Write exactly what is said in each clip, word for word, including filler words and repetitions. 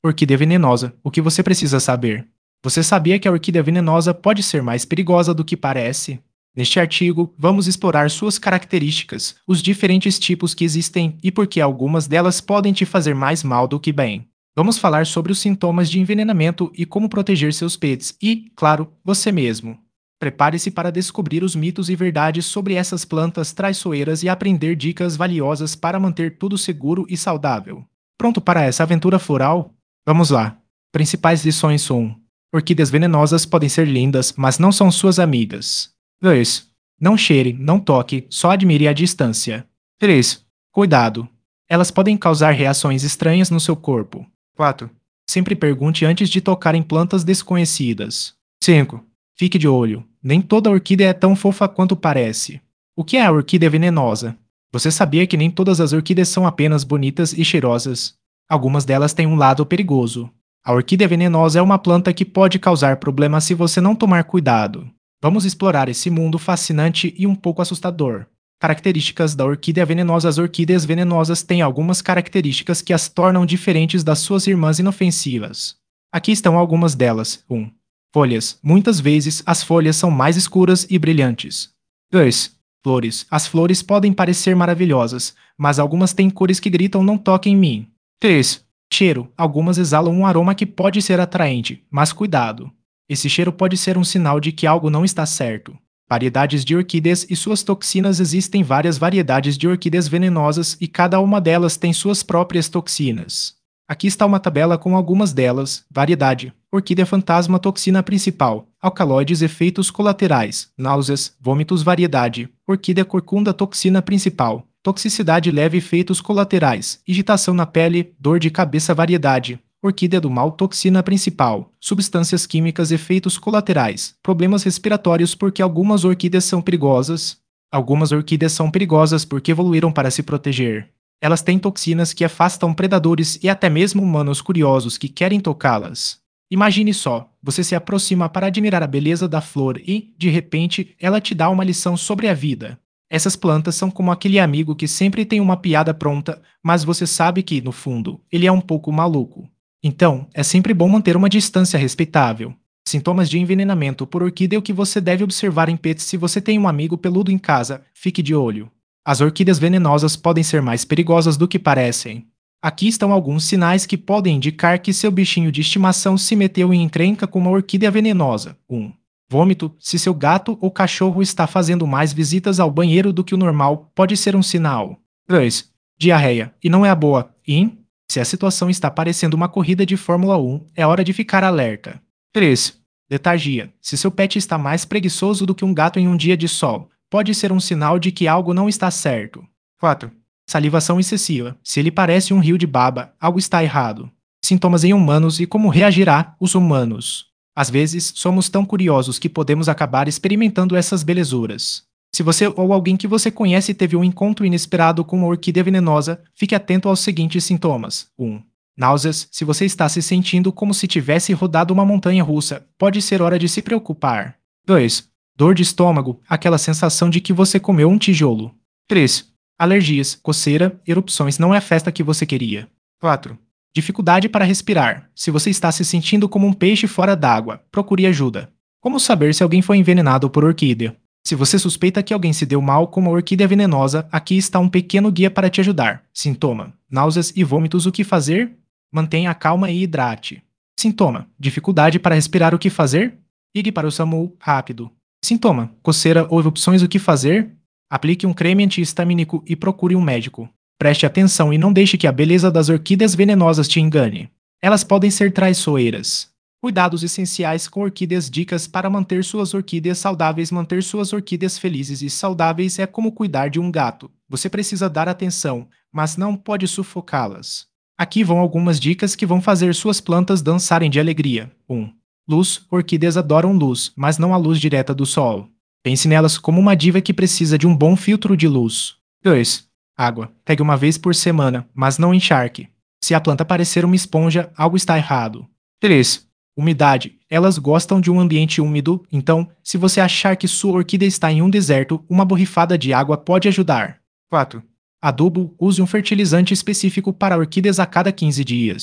Orquídea venenosa. O que você precisa saber? Você sabia que a orquídea venenosa pode ser mais perigosa do que parece? Neste artigo, vamos explorar suas características, os diferentes tipos que existem e por que algumas delas podem te fazer mais mal do que bem. Vamos falar sobre os sintomas de envenenamento e como proteger seus pets e, claro, você mesmo. Prepare-se para descobrir os mitos e verdades sobre essas plantas traiçoeiras e aprender dicas valiosas para manter tudo seguro e saudável. Pronto para essa aventura floral? Vamos lá. Principais lições um. Orquídeas venenosas podem ser lindas, mas não são suas amigas. dois. Não cheire, não toque, só admire à distância. três. Cuidado. Elas podem causar reações estranhas no seu corpo. quatro. Sempre pergunte antes de tocar em plantas desconhecidas. cinco. Fique de olho. Nem toda orquídea é tão fofa quanto parece. O que é a orquídea venenosa? Você sabia que nem todas as orquídeas são apenas bonitas e cheirosas? Algumas delas têm um lado perigoso. A orquídea venenosa é uma planta que pode causar problemas se você não tomar cuidado. Vamos explorar esse mundo fascinante e um pouco assustador. Características da orquídea venenosa. As orquídeas venenosas têm algumas características que as tornam diferentes das suas irmãs inofensivas. Aqui estão algumas delas. um. Folhas. Muitas vezes, as folhas são mais escuras e brilhantes. dois. Flores. As flores podem parecer maravilhosas, mas algumas têm cores que gritam "não toque em mim". três. Cheiro. Algumas exalam um aroma que pode ser atraente, mas cuidado. Esse cheiro pode ser um sinal de que algo não está certo. Variedades de orquídeas e suas toxinas. Existem várias variedades de orquídeas venenosas e cada uma delas tem suas próprias toxinas. Aqui está uma tabela com algumas delas. Variedade: orquídea fantasma, toxina principal, alcaloides, efeitos colaterais, náuseas, vômitos. Variedade: orquídea corcunda, toxina principal, toxicidade leve, efeitos colaterais, irritação na pele, dor de cabeça. Variedade: orquídea do mal, toxina principal, substâncias químicas, efeitos colaterais, problemas respiratórios. Porque algumas orquídeas são perigosas? Algumas orquídeas são perigosas porque evoluíram para se proteger. Elas têm toxinas que afastam predadores e até mesmo humanos curiosos que querem tocá-las. Imagine só, você se aproxima para admirar a beleza da flor e, de repente, ela te dá uma lição sobre a vida. Essas plantas são como aquele amigo que sempre tem uma piada pronta, mas você sabe que, no fundo, ele é um pouco maluco. Então, é sempre bom manter uma distância respeitável. Sintomas de envenenamento por orquídea. O que você deve observar em pets. Se você tem um amigo peludo em casa, fique de olho. As orquídeas venenosas podem ser mais perigosas do que parecem. Aqui estão alguns sinais que podem indicar que seu bichinho de estimação se meteu em encrenca com uma orquídea venenosa. um. Vômito. Se seu gato ou cachorro está fazendo mais visitas ao banheiro do que o normal, pode ser um sinal. dois. Diarreia. E não é a boa. E, se a situação está parecendo uma corrida de Fórmula um, é hora de ficar alerta. três. Letargia. Se seu pet está mais preguiçoso do que um gato em um dia de sol, pode ser um sinal de que algo não está certo. quatro. Salivação excessiva. Se ele parece um rio de baba, algo está errado. Sintomas em humanos e como reagirá os humanos. Às vezes, somos tão curiosos que podemos acabar experimentando essas belezuras. Se você ou alguém que você conhece teve um encontro inesperado com uma orquídea venenosa, fique atento aos seguintes sintomas. um. Náuseas. Se você está se sentindo como se tivesse rodado uma montanha russa, pode ser hora de se preocupar. dois. Dor de estômago, aquela sensação de que você comeu um tijolo. três. Alergias, coceira, erupções. Não é a festa que você queria. quatro. Dificuldade para respirar. Se você está se sentindo como um peixe fora d'água, procure ajuda. Como saber se alguém foi envenenado por orquídea? Se você suspeita que alguém se deu mal com uma orquídea venenosa, aqui está um pequeno guia para te ajudar. Sintoma: náuseas e vômitos. O que fazer? Mantenha a calma e hidrate. Sintoma: dificuldade para respirar. O que fazer? Ligue para o SAMU rápido. Sintoma: coceira ou erupções. O que fazer? Aplique um creme antihistamínico e procure um médico. Preste atenção e não deixe que a beleza das orquídeas venenosas te engane. Elas podem ser traiçoeiras. Cuidados essenciais com orquídeas. Dicas para manter suas orquídeas saudáveis. Manter suas orquídeas felizes e saudáveis é como cuidar de um gato. Você precisa dar atenção, mas não pode sufocá-las. Aqui vão algumas dicas que vão fazer suas plantas dançarem de alegria. um. Luz. Orquídeas adoram luz, mas não a luz direta do sol. Pense nelas como uma diva que precisa de um bom filtro de luz. dois. Água. Pegue uma vez por semana, mas não encharque. Se a planta parecer uma esponja, algo está errado. três. Umidade. Elas gostam de um ambiente úmido, então, se você achar que sua orquídea está em um deserto, uma borrifada de água pode ajudar. quatro. Adubo. Use um fertilizante específico para orquídeas a cada quinze dias.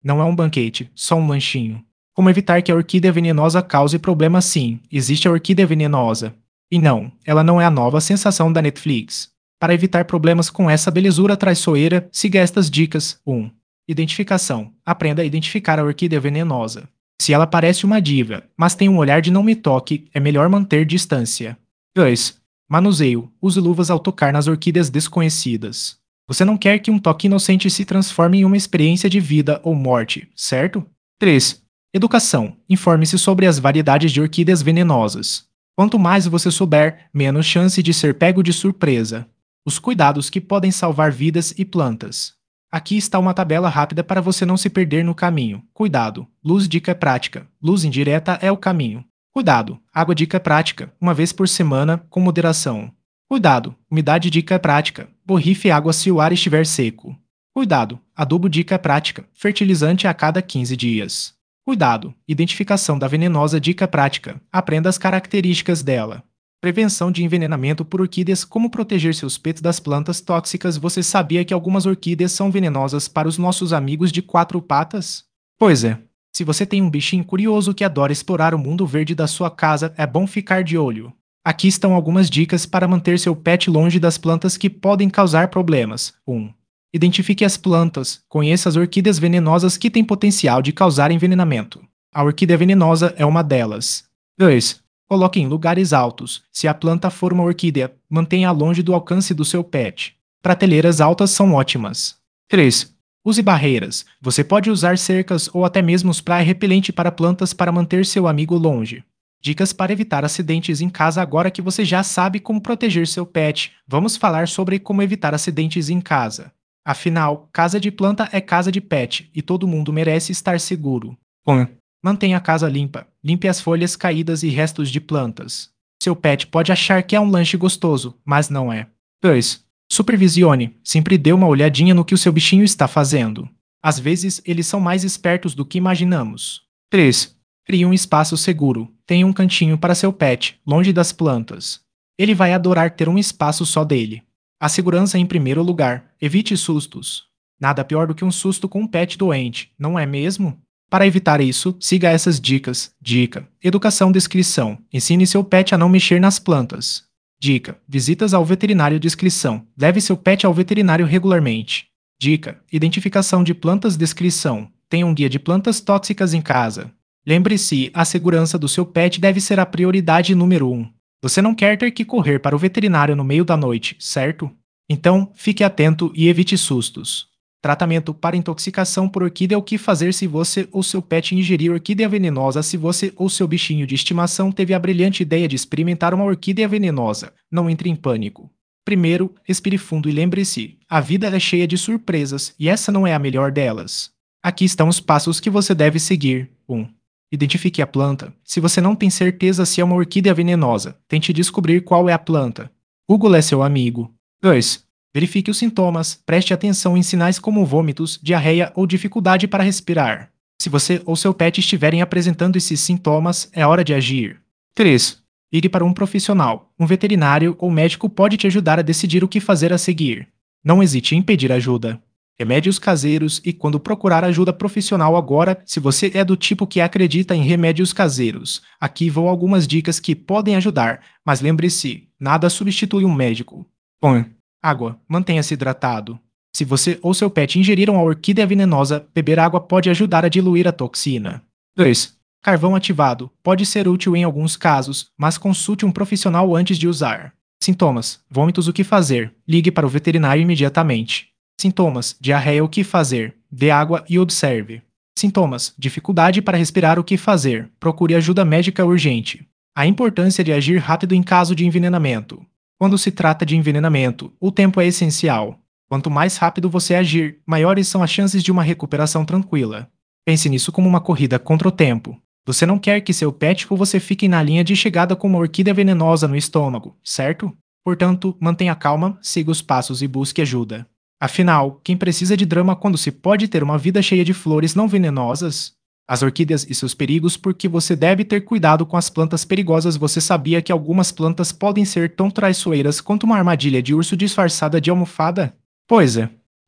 Não é um banquete, só um lanchinho. Como evitar que a orquídea venenosa cause problemas? Sim, existe a orquídea venenosa. E não, ela não é a nova sensação da Netflix. Para evitar problemas com essa belezura traiçoeira, siga estas dicas. um. Identificação. Aprenda a identificar a orquídea venenosa. Se ela parece uma diva, mas tem um olhar de não me toque, é melhor manter distância. dois. Manuseio. Use luvas ao tocar nas orquídeas desconhecidas. Você não quer que um toque inocente se transforme em uma experiência de vida ou morte, certo? três. Educação. Informe-se sobre as variedades de orquídeas venenosas. Quanto mais você souber, menos chance de ser pego de surpresa. Os cuidados que podem salvar vidas e plantas. Aqui está uma tabela rápida para você não se perder no caminho. Cuidado. Luz dica prática. Luz indireta é o caminho. Cuidado. Água dica prática. Uma vez por semana, com moderação. Cuidado. Umidade dica prática. Borrife água se o ar estiver seco. Cuidado. Adubo dica prática. Fertilizante a cada quinze dias. Cuidado. Identificação da venenosa dica prática. Aprenda as características dela. Prevenção de envenenamento por orquídeas. Como proteger seus pets das plantas tóxicas? Você sabia que algumas orquídeas são venenosas para os nossos amigos de quatro patas? Pois é. Se você tem um bichinho curioso que adora explorar o mundo verde da sua casa, é bom ficar de olho. Aqui estão algumas dicas para manter seu pet longe das plantas que podem causar problemas. um. Identifique as plantas. Conheça as orquídeas venenosas que têm potencial de causar envenenamento. A orquídea venenosa é uma delas. dois. Coloque em lugares altos. Se a planta for uma orquídea, mantenha-a longe do alcance do seu pet. Prateleiras altas são ótimas. três. Use barreiras. Você pode usar cercas ou até mesmo spray repelente para plantas para manter seu amigo longe. Dicas para evitar acidentes em casa. Agora que você já sabe como proteger seu pet, vamos falar sobre como evitar acidentes em casa. Afinal, casa de planta é casa de pet e todo mundo merece estar seguro. um. Mantenha a casa limpa. Limpe as folhas caídas e restos de plantas. Seu pet pode achar que é um lanche gostoso, mas não é. dois. Supervisione. Sempre dê uma olhadinha no que o seu bichinho está fazendo. Às vezes, eles são mais espertos do que imaginamos. três. Crie um espaço seguro. Tenha um cantinho para seu pet, longe das plantas. Ele vai adorar ter um espaço só dele. A segurança em primeiro lugar. Evite sustos. Nada pior do que um susto com um pet doente, não é mesmo? Para evitar isso, siga essas dicas. Dica: educação descrição. Ensine seu pet a não mexer nas plantas. Dica: visitas ao veterinário descrição. Leve seu pet ao veterinário regularmente. Dica: identificação de plantas descrição. Tenha um guia de plantas tóxicas em casa. Lembre-se, a segurança do seu pet deve ser a prioridade número um. Você não quer ter que correr para o veterinário no meio da noite, certo? Então, fique atento e evite sustos. Tratamento para intoxicação por orquídea. O que fazer se você ou seu pet ingerir orquídea venenosa? Se você ou seu bichinho de estimação teve a brilhante ideia de experimentar uma orquídea venenosa, não entre em pânico. Primeiro, respire fundo e lembre-se, a vida é cheia de surpresas e essa não é a melhor delas. Aqui estão os passos que você deve seguir. um. Identifique a planta. Se você não tem certeza se é uma orquídea venenosa, tente descobrir qual é a planta. Google é seu amigo. dois. Verifique os sintomas. Preste atenção em sinais como vômitos, diarreia ou dificuldade para respirar. Se você ou seu pet estiverem apresentando esses sintomas, é hora de agir. três. Ligue para um profissional. Um veterinário ou médico pode te ajudar a decidir o que fazer a seguir. Não hesite em pedir ajuda. Remédios caseiros e quando procurar ajuda profissional. Agora, se você é do tipo que acredita em remédios caseiros, aqui vão algumas dicas que podem ajudar, mas lembre-se, nada substitui um médico. um. Água. Mantenha-se hidratado. Se você ou seu pet ingeriram a orquídea venenosa, beber água pode ajudar a diluir a toxina. dois. Carvão ativado. Pode ser útil em alguns casos, mas consulte um profissional antes de usar. Sintomas. Vômitos. O que fazer? Ligue para o veterinário imediatamente. Sintomas. Diarreia. O que fazer? Dê água e observe. Sintomas. Dificuldade para respirar. O que fazer? Procure ajuda médica urgente. A importância de agir rápido em caso de envenenamento. Quando se trata de envenenamento, o tempo é essencial. Quanto mais rápido você agir, maiores são as chances de uma recuperação tranquila. Pense nisso como uma corrida contra o tempo. Você não quer que seu pet ou você fiquem na linha de chegada com uma orquídea venenosa no estômago, certo? Portanto, mantenha calma, siga os passos e busque ajuda. Afinal, quem precisa de drama quando se pode ter uma vida cheia de flores não venenosas? As orquídeas e seus perigos. Porque você deve ter cuidado com as plantas perigosas. Você sabia que algumas plantas podem ser tão traiçoeiras quanto uma armadilha de urso disfarçada de almofada? Pois é.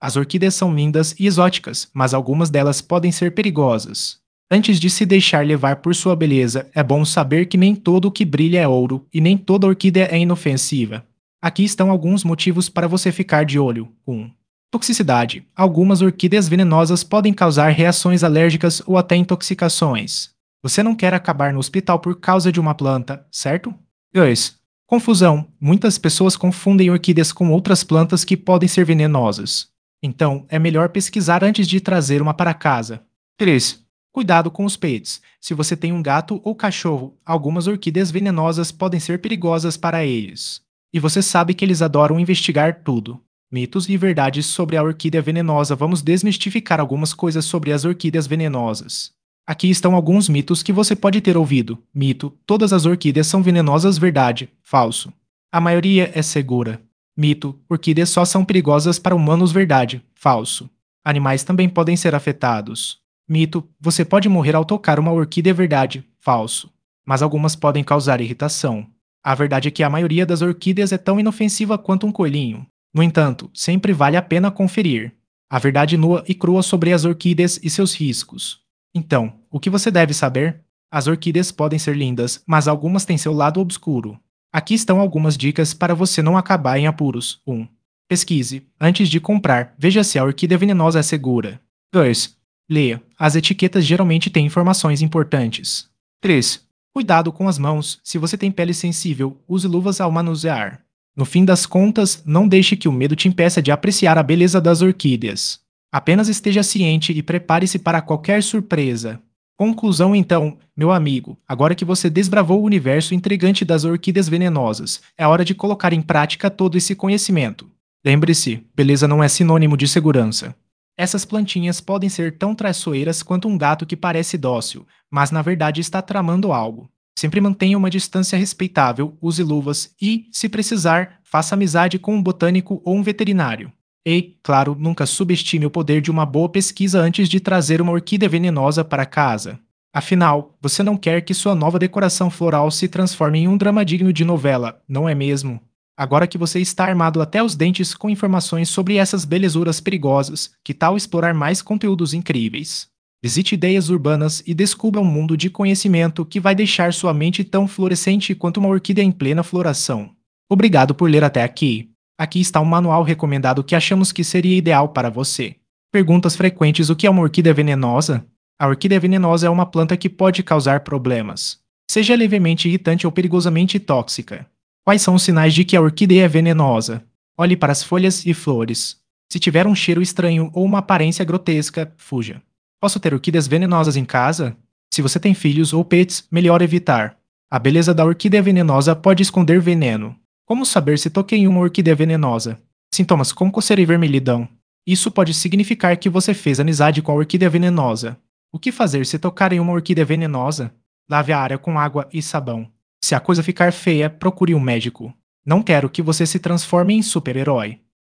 As orquídeas são lindas e exóticas, mas algumas delas podem ser perigosas. Antes de se deixar levar por sua beleza, é bom saber que nem todo o que brilha é ouro e nem toda orquídea é inofensiva. Aqui estão alguns motivos para você ficar de olho. um. Toxicidade. Algumas orquídeas venenosas podem causar reações alérgicas ou até intoxicações. Você não quer acabar no hospital por causa de uma planta, certo? dois. Confusão. Muitas pessoas confundem orquídeas com outras plantas que podem ser venenosas. Então, é melhor pesquisar antes de trazer uma para casa. três. Cuidado com os pets. Se você tem um gato ou cachorro, algumas orquídeas venenosas podem ser perigosas para eles. E você sabe que eles adoram investigar tudo. Mitos e verdades sobre a orquídea venenosa. Vamos desmistificar algumas coisas sobre as orquídeas venenosas. Aqui estão alguns mitos que você pode ter ouvido. Mito: todas as orquídeas são venenosas. Verdade. Falso. A maioria é segura. Mito: orquídeas só são perigosas para humanos. Verdade. Falso. Animais também podem ser afetados. Mito: você pode morrer ao tocar uma orquídea. Verdade. Falso. Mas algumas podem causar irritação. A verdade é que a maioria das orquídeas é tão inofensiva quanto um coelhinho. No entanto, sempre vale a pena conferir a verdade nua e crua sobre as orquídeas e seus riscos. Então, o que você deve saber? As orquídeas podem ser lindas, mas algumas têm seu lado obscuro. Aqui estão algumas dicas para você não acabar em apuros. um. Pesquise. Antes de comprar, veja se a orquídea venenosa é segura. dois. Leia. As etiquetas geralmente têm informações importantes. três. Cuidado com as mãos. Se você tem pele sensível, use luvas ao manusear. No fim das contas, não deixe que o medo te impeça de apreciar a beleza das orquídeas. Apenas esteja ciente e prepare-se para qualquer surpresa. Conclusão então, meu amigo, agora que você desbravou o universo intrigante das orquídeas venenosas, é hora de colocar em prática todo esse conhecimento. Lembre-se, beleza não é sinônimo de segurança. Essas plantinhas podem ser tão traiçoeiras quanto um gato que parece dócil, mas na verdade está tramando algo. Sempre mantenha uma distância respeitável, use luvas e, se precisar, faça amizade com um botânico ou um veterinário. E, claro, nunca subestime o poder de uma boa pesquisa antes de trazer uma orquídea venenosa para casa. Afinal, você não quer que sua nova decoração floral se transforme em um drama digno de novela, não é mesmo? Agora que você está armado até os dentes com informações sobre essas belezuras perigosas, que tal explorar mais conteúdos incríveis? Visite Ideias Urbanas e descubra um mundo de conhecimento que vai deixar sua mente tão florescente quanto uma orquídea em plena floração. Obrigado por ler até aqui. Aqui está um manual recomendado que achamos que seria ideal para você. Perguntas frequentes: o que é uma orquídea venenosa? A orquídea venenosa é uma planta que pode causar problemas. Seja levemente irritante ou perigosamente tóxica. Quais são os sinais de que a orquídea é venenosa? Olhe para as folhas e flores. Se tiver um cheiro estranho ou uma aparência grotesca, fuja. Posso ter orquídeas venenosas em casa? Se você tem filhos ou pets, melhor evitar. A beleza da orquídea venenosa pode esconder veneno. Como saber se toquei em uma orquídea venenosa? Sintomas como coceira e vermelhidão. Isso pode significar que você fez amizade com a orquídea venenosa. O que fazer se tocar em uma orquídea venenosa? Lave a área com água e sabão. Se a coisa ficar feia, procure um médico. Não quero que você se transforme em super-herói.